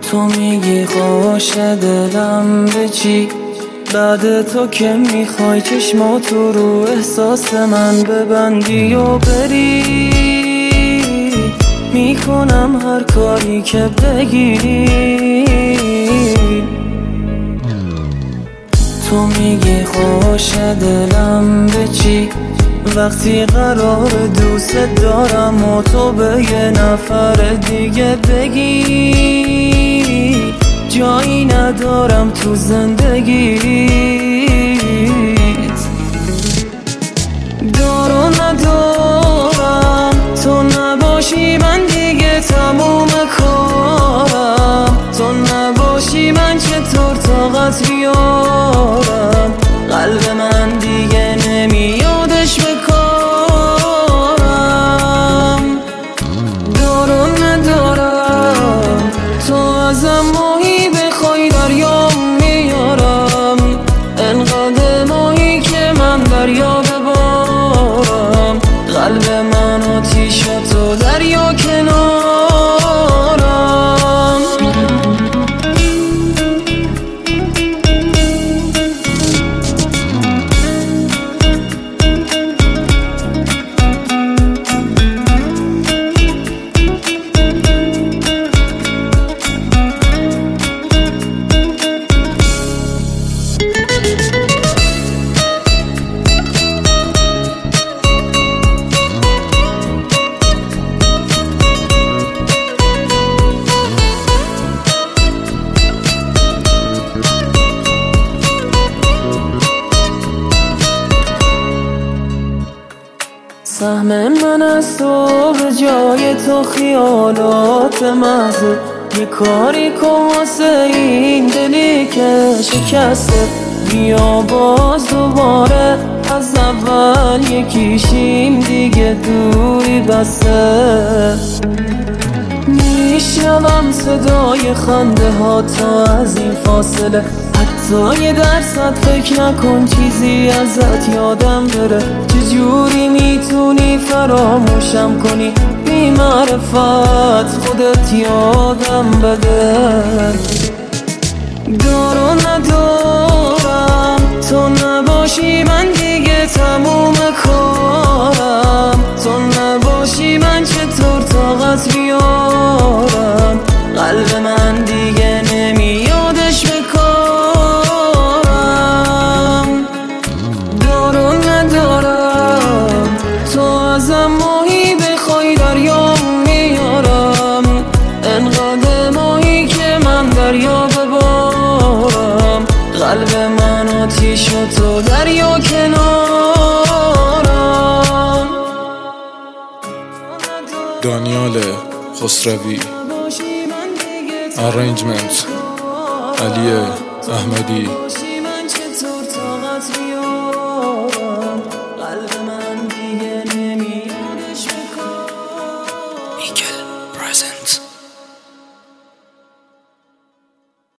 تو میگی خوش دلم به چی؟ بعد تو که میخوای چشماتو رو احساس من ببندی و بری، میکنم هر کاری که بگی. تو میگی خوش دلم به چی؟ وقتی قرار دوست دارم و تو به یه نفر دیگه بگی جایی ندارم تو زندگیت. دارو ندارم تو نباشی من دیگه تموم کارم، تو نباشی من چطور طاقت بیارم، قلب من دیگه نمیادش بکارم. دارو ندارم تو ازم ماهی بخوای دریام میارم، انقدر ماهی که من دریا ببارم، قلب من آتیش تو دریا کنارم. سهم من از تو به جای تو خیالات محضه، یه کاری کن واسه این دلی که شکسته، بیا باز دوباره از اول یکیشیم دیگه دوری بسته. میشنوم صدای خنده ها تا از این فاصله، حتی یه درصد فکر نکن چیزی ازت یادم بره، چجوری میتونی فراموشم کنی بی معرفت خودت یادم بده. دارو ندارم تو نباشی من دیگه تموم کارم، تو نباشی من چطور طاقت بیارم، قلب من دیگه نمیادش بکارم. دارو ندارم تو ازم ماهی بخوای دریام میارم، انقدر ماهی که من دریا ببارم، قلب من آتیش و تو دریا کنارم. دانیال خسروی، ارنجمنت علی احمدی.